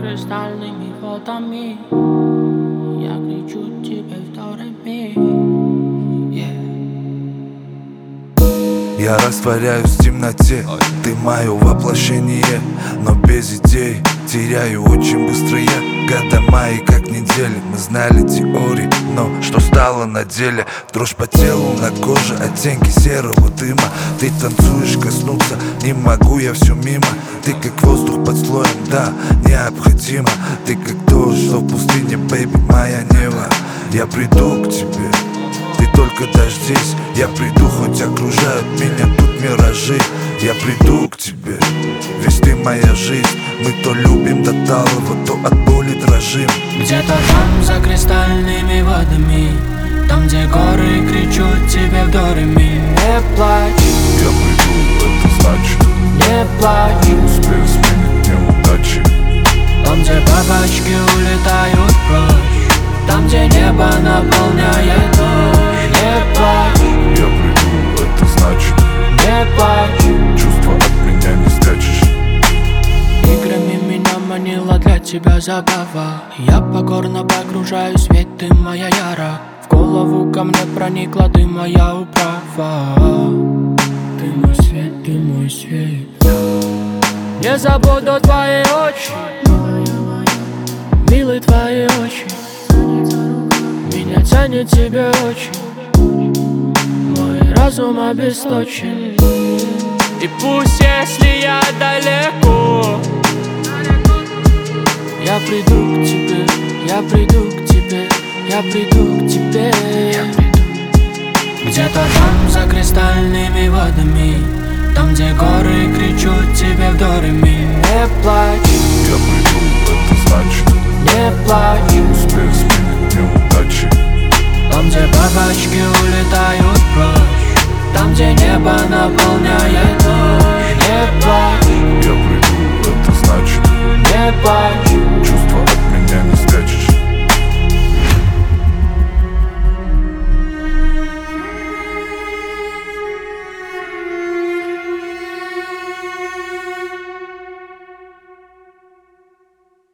кристальными водами. Я кричу тебе в до ре ми. Я растворяюсь в темноте, ты мое воплощение, но без идей теряю очень быстро я. Года мои как недели, мы знали теории, но что стало на деле? Дрожь по телу, на коже, оттенки серого дыма. Ты танцуешь, коснуться не могу, я все мимо. Ты как воздух под слоем, да, необходимо. Ты как дождь, что в пустыне, бэйби, моя Нева. Я приду к тебе, ты только дождись. Я приду, хоть окружают меня тут миражи. Я приду к тебе, ведь ты моя жизнь. Мы то любим до талого, то от боли дрожим. Где-то там, за кристальными водами, там, где горы кричут тебе в до ре ми. Не плачь, Я приду, это значит не плачь. успею сменить неудачи. Там, где бабочки улетают прочь, там, где небо наполняет дождь. Не плачь, Я приду, это значит не плачь. чувства от меня не спрячешь. Играми меня манила для тебя забава. Я покорно погружаюсь, ведь ты моя яра. В голову ко мне проникла, ты моя управа. Ты мой свет, ты мой свет. Не забуду твои очи, милые твои очи. Меня тянет тебе очень, мой разум обесточен. И пусть, если я далеко, я приду к тебе, я приду к тебе, я приду к тебе. Где-то там, за кристальными водами, там, где горы кричут тебе в до ре ми. Не плачь, Я приду, это значит не плачь. успею сменить неудачи. Там, где бабочки улетают прочь, там, где небо наполняет